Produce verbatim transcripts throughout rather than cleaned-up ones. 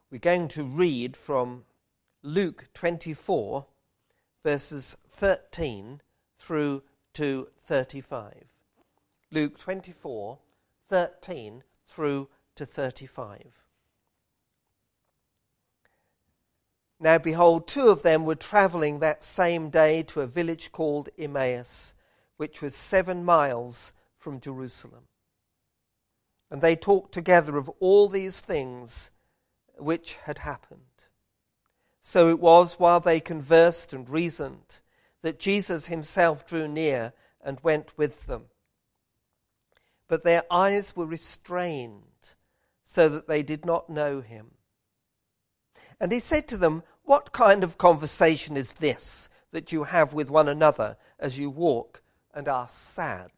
We're going to read from Luke twenty-four, verses thirteen through to thirty-five. Luke twenty-four, thirteen through to thirty-five. Now behold, two of them were travelling that same day to a village called Emmaus, which was seven miles from Jerusalem. And they talked together of all these things which had happened. So it was, while they conversed and reasoned, that Jesus himself drew near and went with them. But their eyes were restrained, so that they did not know him. And he said to them, "What kind of conversation is this that you have with one another as you walk and are sad?"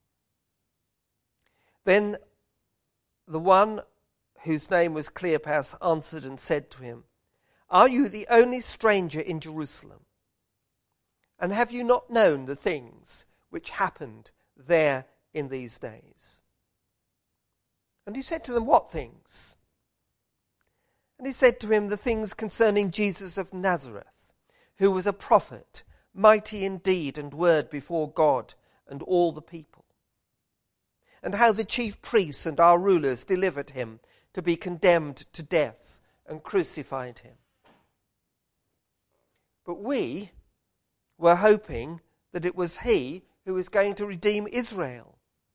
Then the one whose name was Cleopas answered and said to him, "Are you the only stranger in Jerusalem? And have you not known the things which happened there in these days?" And he said to them, "What things?" And he said to him, "The things concerning Jesus of Nazareth, who was a prophet, mighty in deed and word before God and all the people. And how the chief priests and our rulers delivered him to be condemned to death and crucified him. But we were hoping that it was he who was going to redeem Israel.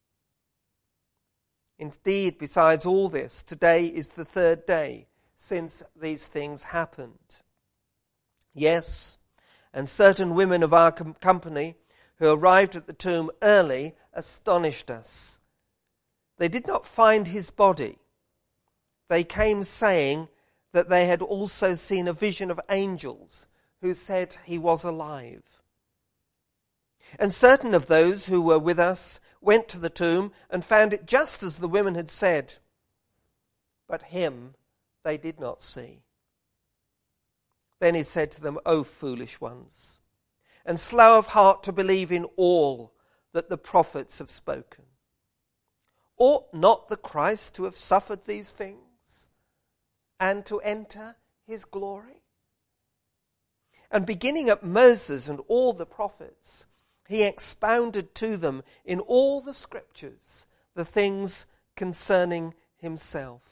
Indeed, besides all this, today is the third day since these things happened. Yes, and certain women of our com- company who arrived at the tomb early astonished us. They did not find his body. They came saying that they had also seen a vision of angels who said he was alive. And certain of those who were with us went to the tomb and found it just as the women had said. But him they did not see." Then he said to them, "O foolish ones, and slow of heart to believe in all that the prophets have spoken. Ought not the Christ to have suffered these things and to enter his glory?" And beginning at Moses and all the prophets, he expounded to them in all the scriptures the things concerning himself.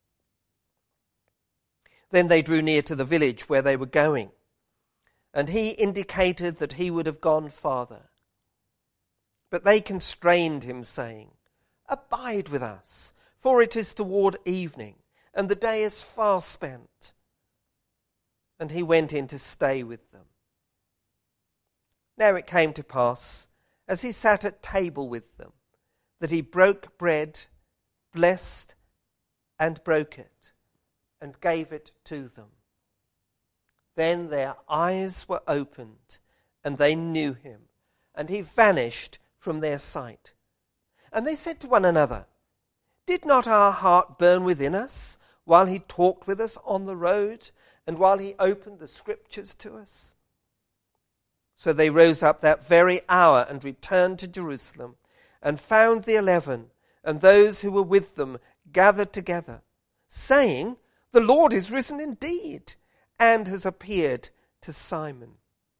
Then they drew near to the village where they were going, and he indicated that he would have gone farther. But they constrained him, saying, "Abide with us, for it is toward evening, and the day is far spent." And he went in to stay with them. Now it came to pass, as he sat at table with them, that he broke bread, blessed and broke it, and gave it to them. Then their eyes were opened, and they knew him, and he vanished from their sight. And they said to one another, "Did not our heart burn within us while he talked with us on the road, and while he opened the scriptures to us?" So they rose up that very hour and returned to Jerusalem, and found the eleven and those who were with them gathered together, saying, "The Lord is risen indeed, and has appeared to Simon."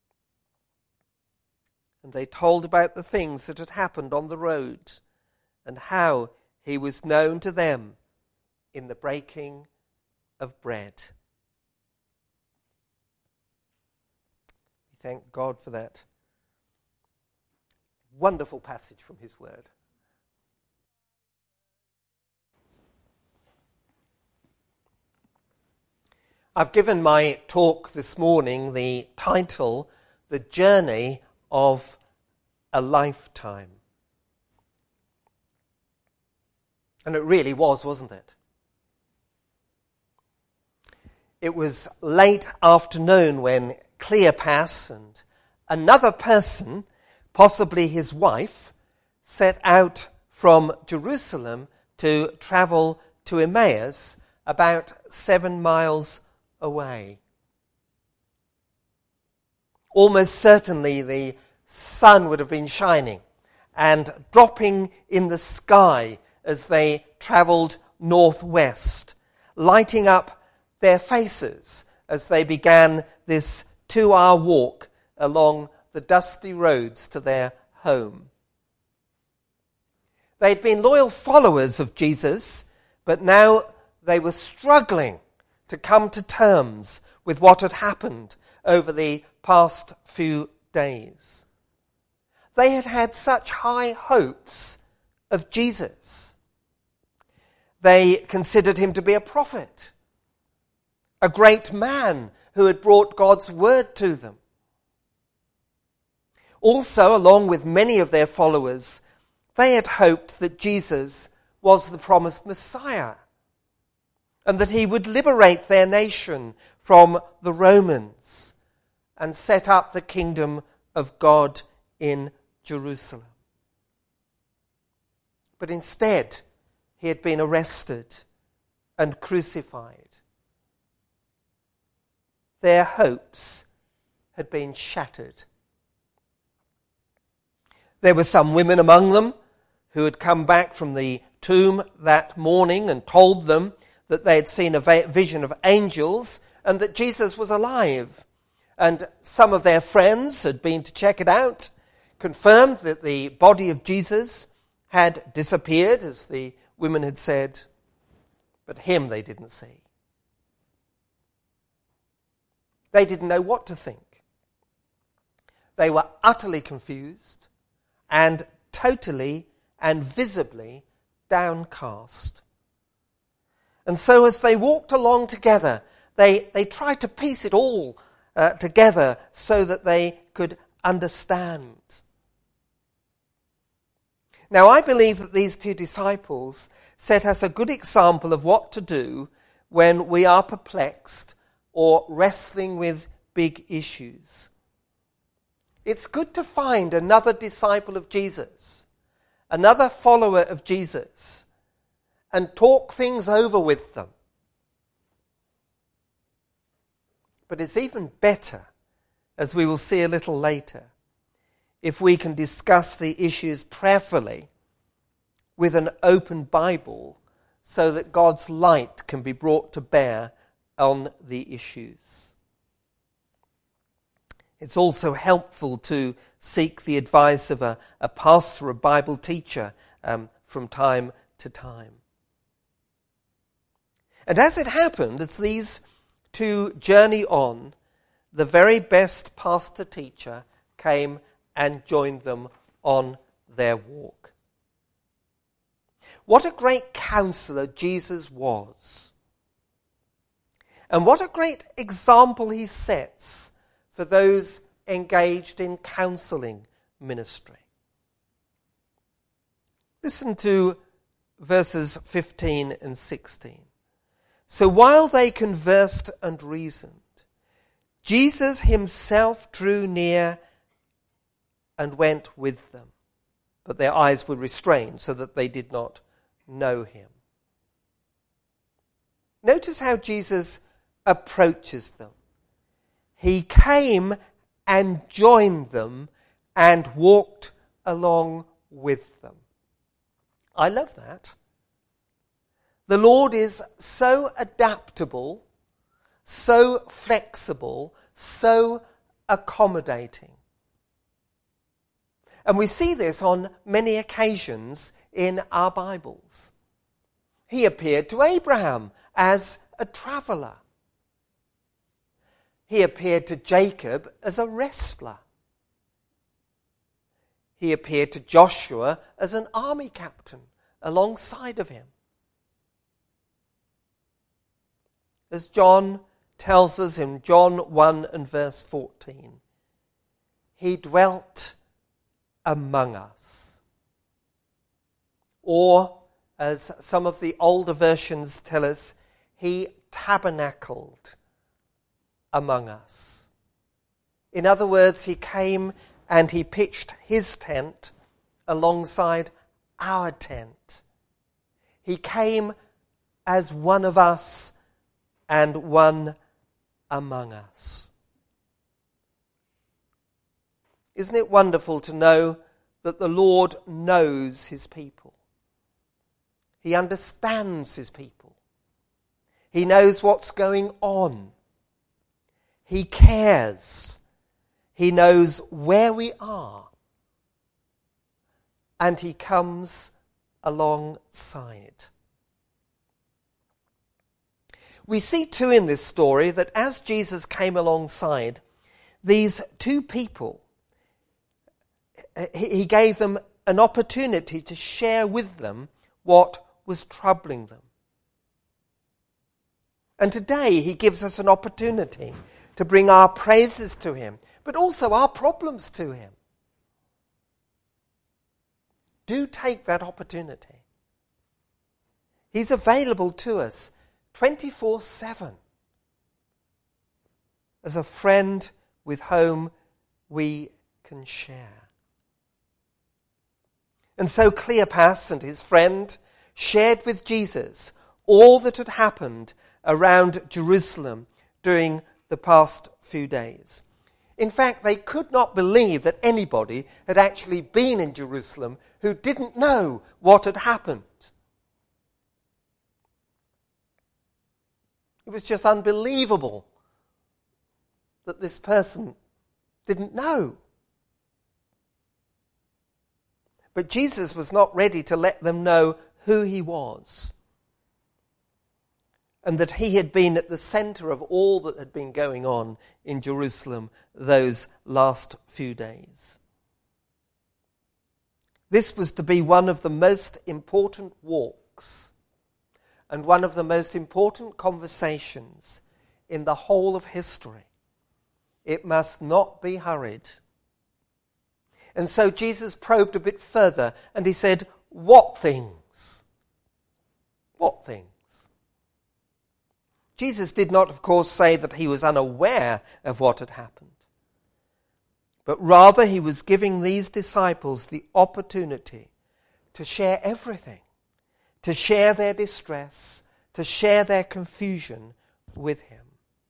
And they told about the things that had happened on the road, and how he was known to them in the breaking of bread. We thank God for that wonderful passage from his word. I've given my talk this morning the title, "The Journey of a Lifetime." And it really was, wasn't it? It was late afternoon when Cleopas and another person, possibly his wife, set out from Jerusalem to travel to Emmaus, about seven miles away. Almost certainly the sun would have been shining and dropping in the sky as they travelled northwest, lighting up their faces as they began this two-hour walk along the dusty roads to their home. They'd been loyal followers of Jesus, but now they were struggling to come to terms with what had happened over the past few days. They had had such high hopes of Jesus. They considered him to be a prophet, a great man who had brought God's word to them. Also, along with many of their followers, they had hoped that Jesus was the promised Messiah and that he would liberate their nation from the Romans and set up the kingdom of God in Jerusalem. But instead, he had been arrested and crucified. Their hopes had been shattered. There were some women among them who had come back from the tomb that morning and told them that they had seen a vision of angels and that Jesus was alive. And some of their friends had been to check it out, confirmed that the body of Jesus had disappeared, as the women had said, but him they didn't see. They didn't know what to think. They were utterly confused and totally and visibly downcast. And so as they walked along together, they, they tried to piece it all uh, together so that they could understand. Now, I believe that these two disciples set us a good example of what to do when we are perplexed or wrestling with big issues. It's good to find another disciple of Jesus, another follower of Jesus, and talk things over with them. But it's even better, as we will see a little later, if we can discuss the issues prayerfully with an open Bible so that God's light can be brought to bear on the issues. It's also helpful to seek the advice of a, a pastor, a Bible teacher, um, from time to time. And as it happened, as these two journey on, the very best pastor-teacher came and joined them on their walk. What a great counselor Jesus was. And what a great example he sets for those engaged in counseling ministry. Listen to verses fifteen and sixteen. So while they conversed and reasoned, Jesus himself drew near and went with them. But their eyes were restrained so that they did not know him. Notice how Jesus approaches them. He came and joined them and walked along with them. I love that. The Lord is so adaptable, so flexible, so accommodating. And we see this on many occasions in our Bibles. He appeared to Abraham as a traveller. He appeared to Jacob as a wrestler. He appeared to Joshua as an army captain alongside of him. As John tells us in John one and verse fourteen, he dwelt among us. Or, as some of the older versions tell us, he tabernacled among us. In other words, he came and he pitched his tent alongside our tent. He came as one of us and one among us. Isn't it wonderful to know that the Lord knows his people? He understands his people. He knows what's going on. He cares. He knows where we are. And he comes alongside. We see too in this story that as Jesus came alongside, these two people, he gave them an opportunity to share with them what was troubling them. And today he gives us an opportunity to bring our praises to him, but also our problems to him. Do take that opportunity. He's available to us twenty-four seven as a friend with whom we can share. And so Cleopas and his friend shared with Jesus all that had happened around Jerusalem during the past few days. In fact, they could not believe that anybody had actually been in Jerusalem who didn't know what had happened. It was just unbelievable that this person didn't know. But Jesus was not ready to let them know who he was, and that he had been at the center of all that had been going on in Jerusalem those last few days. This was to be one of the most important walks and one of the most important conversations in the whole of history. It must not be hurried. And so Jesus probed a bit further and he said, what things? What things? Jesus did not, of course, say that he was unaware of what had happened, but rather he was giving these disciples the opportunity to share everything, to share their distress, to share their confusion with him.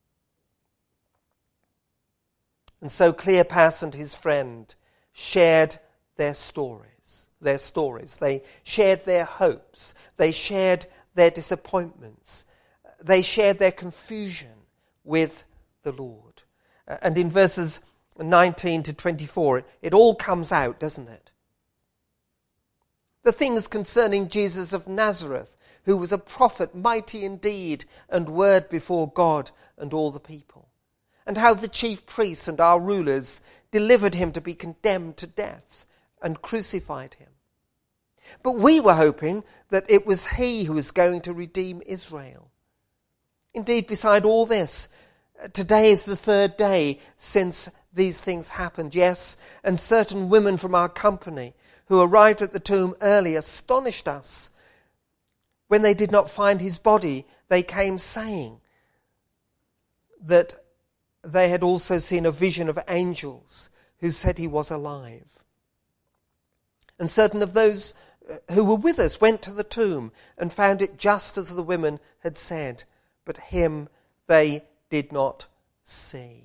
And so Cleopas and his friend shared their stories, their stories. They shared their hopes. They shared their disappointments. They shared their confusion with the Lord. And in verses nineteen to twenty-four, it, it all comes out, doesn't it? The things concerning Jesus of Nazareth, who was a prophet, mighty in deed and word before God and all the people. And how the chief priests and our rulers delivered him to be condemned to death and crucified him. But we were hoping that it was he who was going to redeem Israel. Indeed, beside all this, today is the third day since these things happened. Yes, and certain women from our company who arrived at the tomb early astonished us. When they did not find his body, they came saying that they had also seen a vision of angels who said he was alive. And certain of those who were with us went to the tomb and found it just as the women had said, but him they did not see.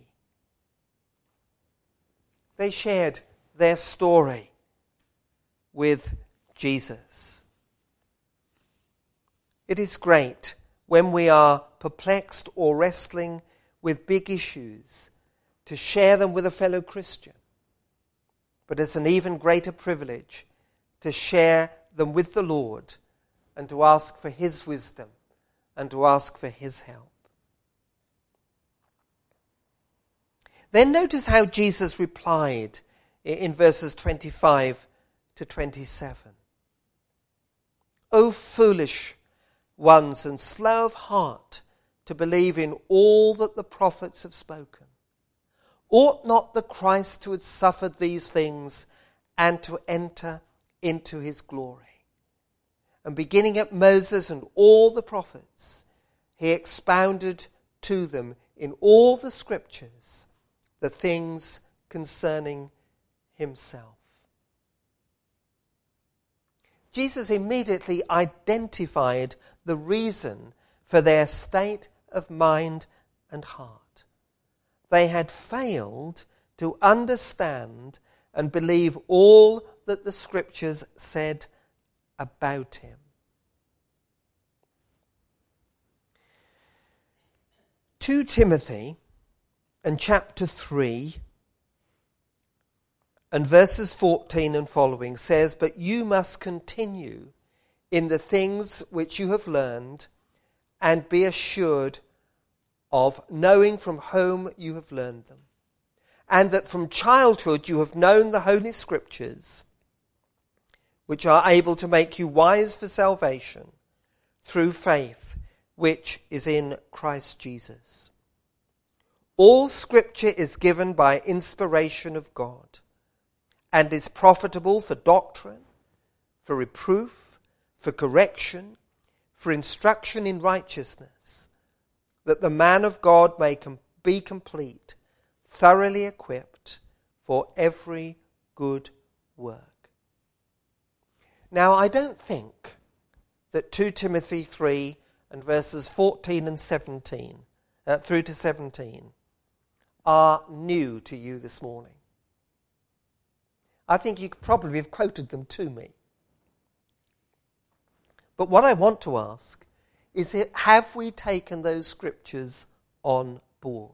They shared their story with Jesus. It is great when we are perplexed or wrestling with big issues to share them with a fellow Christian. But it's an even greater privilege to share them with the Lord and to ask for his wisdom and to ask for his help. Then notice how Jesus replied in verses twenty-five to twenty-seven. O foolish ones and slow of heart to believe in all that the prophets have spoken. Ought not the Christ to have suffered these things and to enter into his glory? And beginning at Moses and all the prophets, he expounded to them in all the scriptures the things concerning himself. Jesus immediately identified the reason for their state of mind and heart. They had failed to understand and believe all that the scriptures said about him. Second Timothy and chapter three and verses fourteen and following says, "But you must continue in the things which you have learned and be assured of, knowing from whom you have learned them, and that from childhood you have known the Holy Scriptures, which are able to make you wise for salvation through faith which is in Christ Jesus. All Scripture is given by inspiration of God and is profitable for doctrine, for reproof, for correction, for instruction in righteousness, that the man of God may com- be complete, thoroughly equipped for every good work." Now, I don't think that Second Timothy three and verses fourteen and seventeen, uh, through to seventeen, are new to you this morning. I think you could probably have quoted them to me. But what I want to ask is, have we taken those scriptures on board?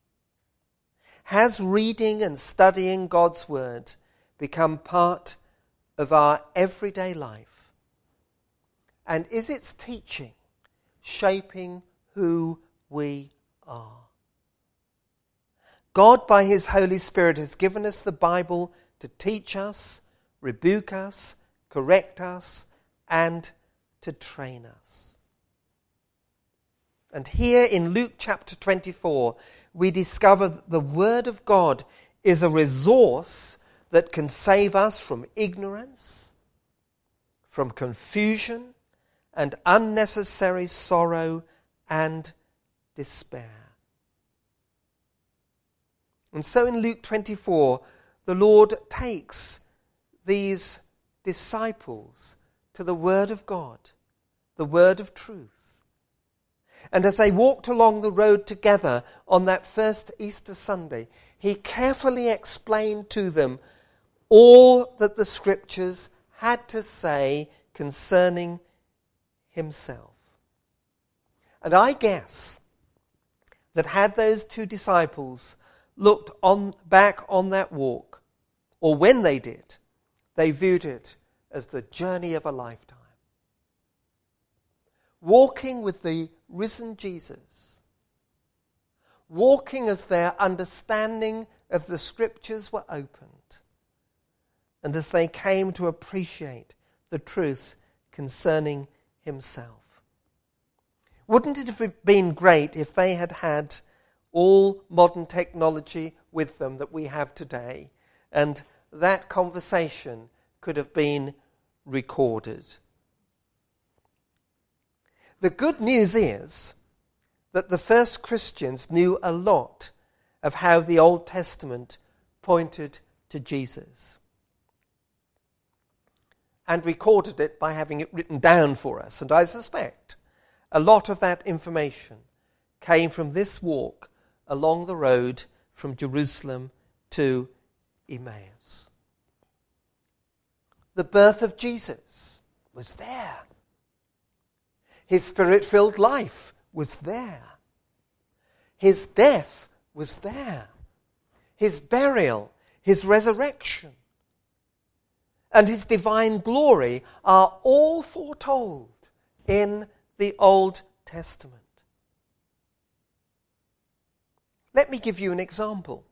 Has reading and studying God's word become part of our everyday life? And is its teaching shaping who we are? God, by his Holy Spirit, has given us the Bible to teach us, rebuke us, correct us, and to train us. And here in Luke chapter twenty-four, we discover that the Word of God is a resource that can save us from ignorance, from confusion, and unnecessary sorrow and despair. And so in Luke twenty-four, the Lord takes these disciples to the Word of God, the Word of truth. And as they walked along the road together on that first Easter Sunday, he carefully explained to them all that the Scriptures had to say concerning himself. And I guess that had those two disciples looked on back on that walk, or when they did, they viewed it as the journey of a lifetime. Walking with the risen Jesus, walking as their understanding of the Scriptures were opened, and as they came to appreciate the truth concerning himself. Wouldn't it have been great if they had had all modern technology with them that we have today, and that conversation could have been recorded? The good news is that the first Christians knew a lot of how the Old Testament pointed to Jesus, and recorded it by having it written down for us. And I suspect a lot of that information came from this walk along the road from Jerusalem to Emmaus. The birth of Jesus was there. His Spirit-filled life was there. His death was there. His burial, his resurrection, and his divine glory are all foretold in the Old Testament. Let me give you an example.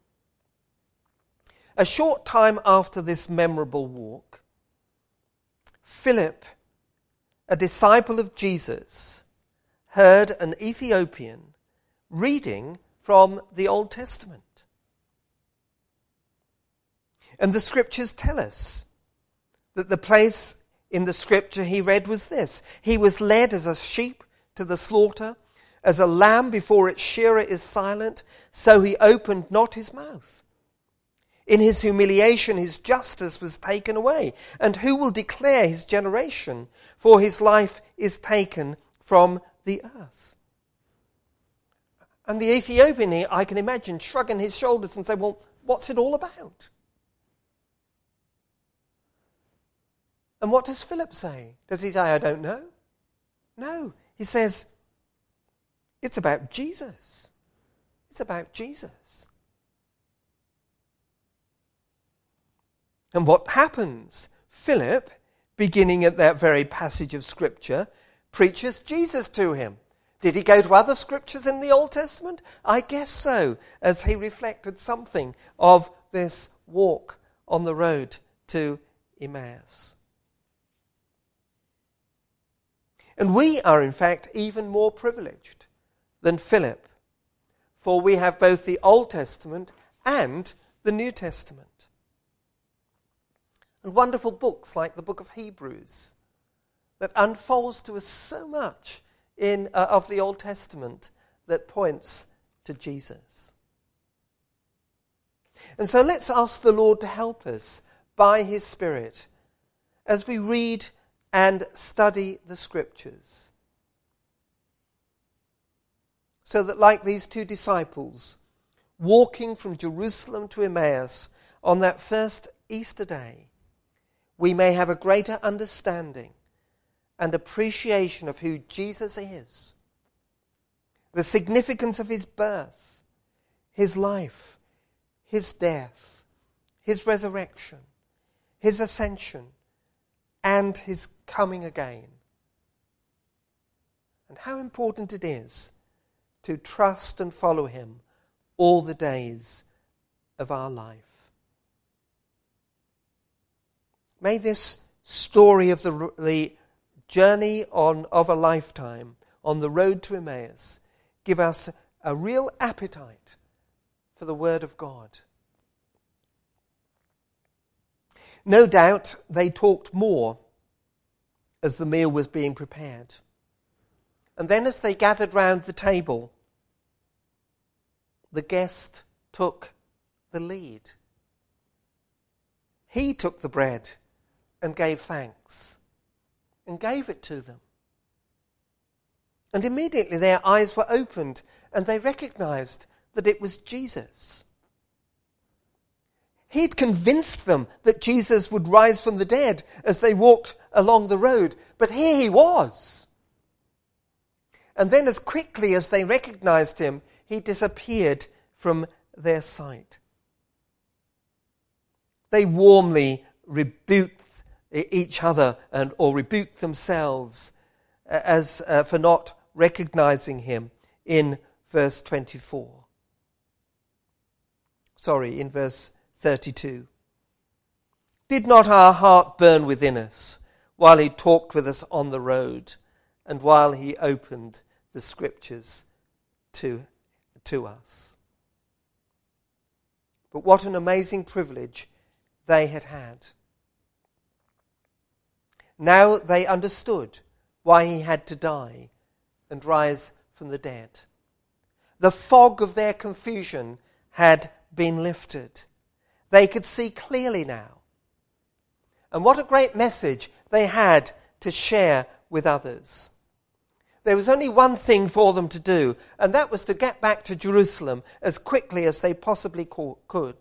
A short time after this memorable walk, Philip, a disciple of Jesus, heard an Ethiopian reading from the Old Testament. And the Scriptures tell us that the place in the Scripture he read was this: "He was led as a sheep to the slaughter, as a lamb before its shearer is silent, so he opened not his mouth. In his humiliation his justice was taken away. And who will declare his generation? For his life is taken from the earth." And the Ethiopian, I can imagine, shrugging his shoulders and saying, "Well, what's it all about?" And what does Philip say? Does he say, "I don't know"? No. He says, it's about Jesus. It's about Jesus. And what happens? Philip, beginning at that very passage of Scripture, preaches Jesus to him. Did he go to other scriptures in the Old Testament? I guess so, as he reflected something of this walk on the road to Emmaus. And we are, in fact, even more privileged than Philip, for we have both the Old Testament and the New Testament. And wonderful books like the book of Hebrews that unfolds to us so much in uh, of the Old Testament that points to Jesus. And so let's ask the Lord to help us by his Spirit as we read and study the Scriptures, so that like these two disciples, walking from Jerusalem to Emmaus on that first Easter day, we may have a greater understanding and appreciation of who Jesus is, the significance of his birth, his life, his death, his resurrection, his ascension, and his coming again. And how important it is to trust and follow him all the days of our life. May this story of the, the journey on of a lifetime on the road to Emmaus give us a real appetite for the Word of God. No doubt they talked more as the meal was being prepared. And then as they gathered round the table, the guest took the lead. He took the bread and gave thanks and gave it to them. And immediately their eyes were opened and they recognized that it was Jesus. He'd convinced them that Jesus would rise from the dead as they walked along the road, but here he was. And then as quickly as they recognized him, he disappeared from their sight. They warmly rebuked each other and or rebuked themselves as uh, for not recognizing him in verse twenty-four. Sorry, in verse thirty-two. Did not our heart burn within us while he talked with us on the road and while he opened the Scriptures to, to us? But what an amazing privilege they had had. Now they understood why he had to die and rise from the dead. The fog of their confusion had been lifted. They could see clearly now. And what a great message they had to share with others. There was only one thing for them to do, and that was to get back to Jerusalem as quickly as they possibly could.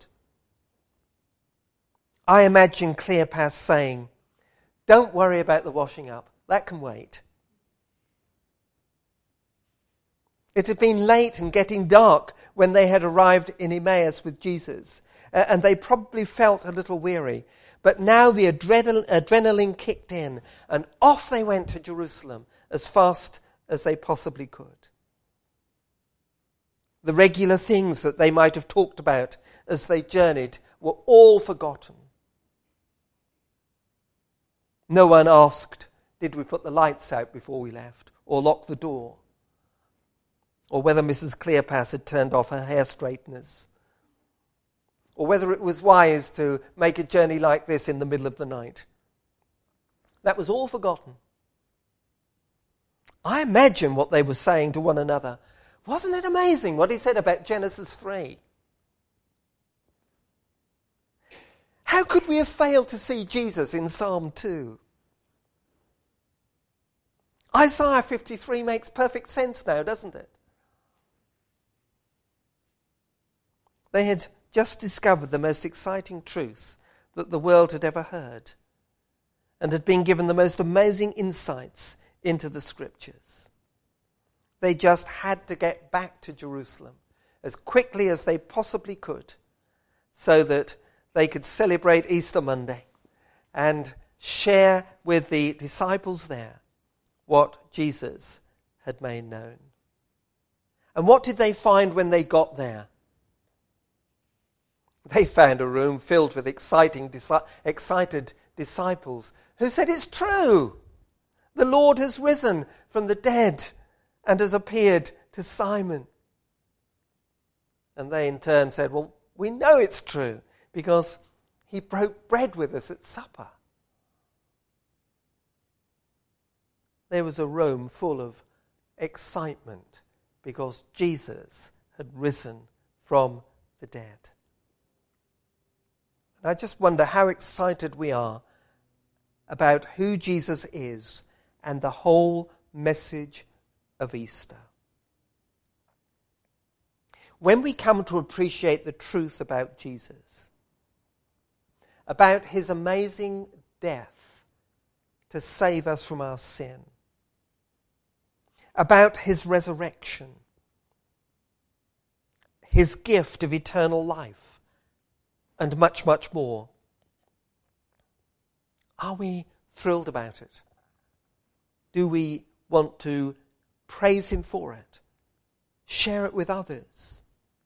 I imagine Cleopas saying, "Don't worry about the washing up. That can wait." It had been late and getting dark when they had arrived in Emmaus with Jesus, uh, and they probably felt a little weary. But now the adrenal- adrenaline kicked in, and off they went to Jerusalem as fast as they possibly could. The regular things that they might have talked about as they journeyed were all forgotten. No one asked, did we put the lights out before we left, or lock the door? Or whether Missus Cleopas had turned off her hair straighteners, or whether it was wise to make a journey like this in the middle of the night. That was all forgotten. I imagine what they were saying to one another. Wasn't it amazing what he said about Genesis three? How could we have failed to see Jesus in Psalm two? Isaiah fifty-three makes perfect sense now, doesn't it? They had just discovered the most exciting truth that the world had ever heard, and had been given the most amazing insights into the Scriptures. They just had to get back to Jerusalem as quickly as they possibly could so that they could celebrate Easter Monday and share with the disciples there what Jesus had made known. And what did they find when they got there? They found a room filled with exciting, excited disciples who said, "It's true. The Lord has risen from the dead and has appeared to Simon." And they in turn said, "Well, we know it's true because he broke bread with us at supper." There was a room full of excitement because Jesus had risen from the dead. And I just wonder how excited we are about who Jesus is and the whole message of Easter. When we come to appreciate the truth about Jesus, about his amazing death to save us from our sin, about his resurrection, his gift of eternal life, and much, much more, are we thrilled about it? Do we want to praise him for it? Share it with others?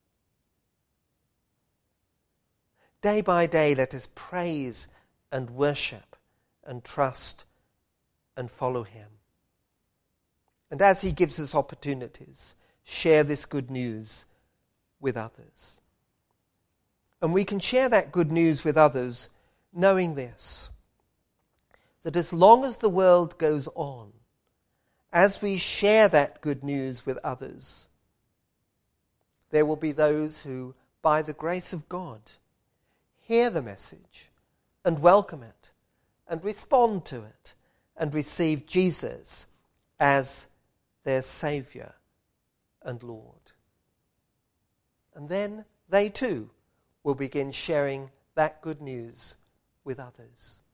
Day by day, let us praise and worship and trust and follow him. And as he gives us opportunities, share this good news with others. And we can share that good news with others knowing this, that as long as the world goes on, as we share that good news with others, there will be those who, by the grace of God, hear the message and welcome it and respond to it and receive Jesus as their Saviour and Lord. And then they too will begin sharing that good news with others.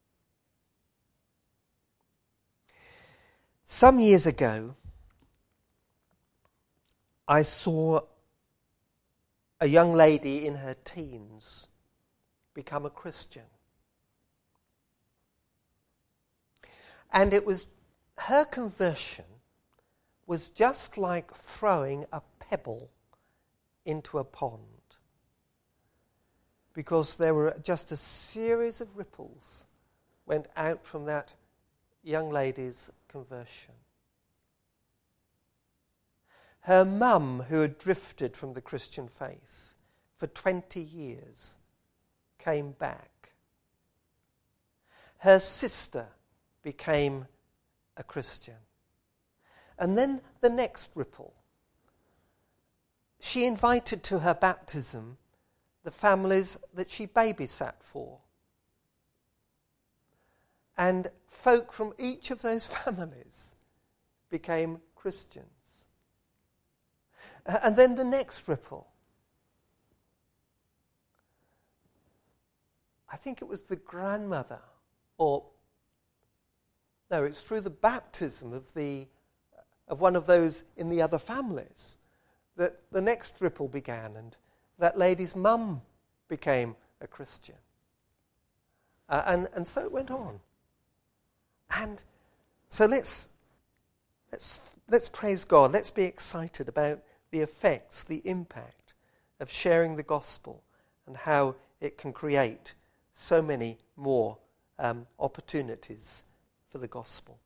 Some years ago, I saw a young lady in her teens become a Christian. And it was, her conversion was just like throwing a pebble into a pond, because there were just a series of ripples went out from that young lady's conversion. Her mum, who had drifted from the Christian faith for twenty years, came back. Her sister became a Christian. And then the next ripple. She invited to her baptism the families that she babysat for. And folk from each of those families became Christians. And then the next ripple. I think it was the grandmother, or no, it's through the baptism of the of one of those in the other families that the next ripple began, and that lady's mum became a Christian. Uh, and, and so it went on. And so let's let's let's praise God. Let's be excited about the effects, the impact of sharing the gospel and how it can create so many more um, opportunities for the gospel.